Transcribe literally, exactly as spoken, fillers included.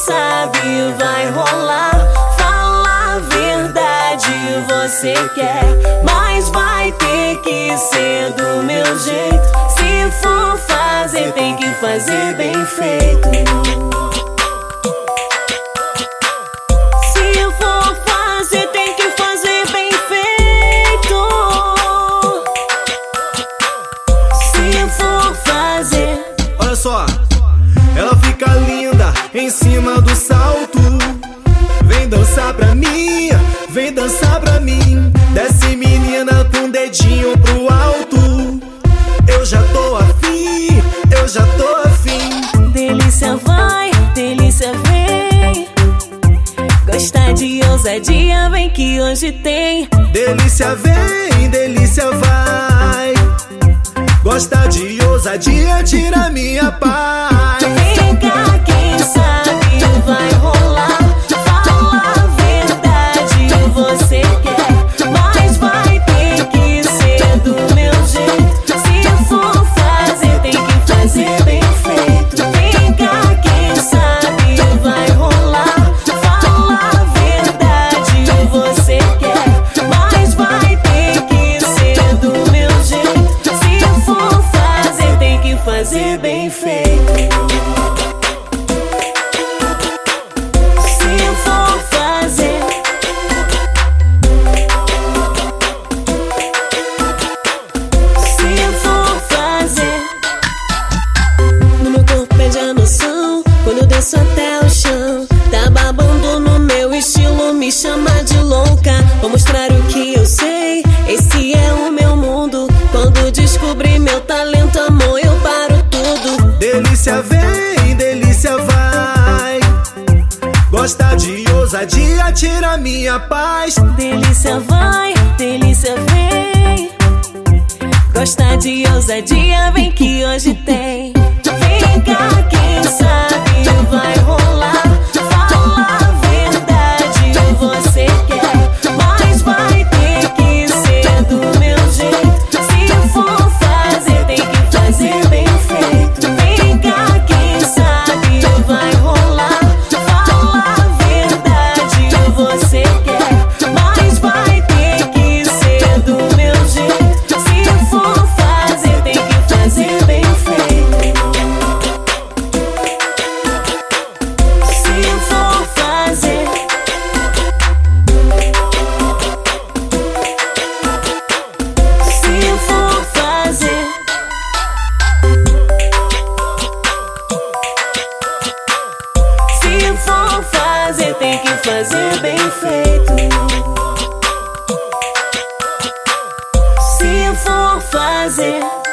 sabe vai rolar. Fala a verdade, você quer, mas vai ter que ser do meu jeito. Se for fazer, tem que fazer bem feito. Se for fazer, tem que fazer bem feito. Se for fazer. Olha só, ela fica linda em cima do salto. Vem dançar pra mim, vem dançar pra mim. Desce menina com o dedinho pro alto. Eu já tô afim, eu já tô afim. Delícia vai, delícia vem. Gosta de ousadia, vem que hoje tem. Delícia vem, delícia vai. Gosta de ousadia, tira minha paz. Vem cá, quem sabe vai rolar. Fala a verdade, você quer, mas vai ter que ser do meu jeito. Se for fazer, tem que fazer bem feito. Vem cá, quem sabe vai rolar. Fala a verdade, você quer, mas vai ter que ser do meu jeito. Se for fazer, tem que fazer bem feito. Quando eu desço até o chão, tá babando no meu estilo, me chama de louca. Vou mostrar o que eu sei, esse é o meu mundo. Quando descobri meu talento, amor, eu paro tudo. Delícia vem, delícia vai. Gosta de ousadia, tira minha paz. Delícia vai, delícia vem. Gosta de ousadia, vem que hoje tem. Vem cá, quem sabe vai rolar. Fala a verdade, você quer, mas vai ter que ser do meu jeito. Se for fazer, tem que fazer bem feito. Vem cá, quem sabe vai rolar. Fala a verdade, você quer, mas vai ter que ser do meu jeito. Se for fazer, tem que fazer bem feito. Se for fazer, tem que fazer bem feito. Se for fazer.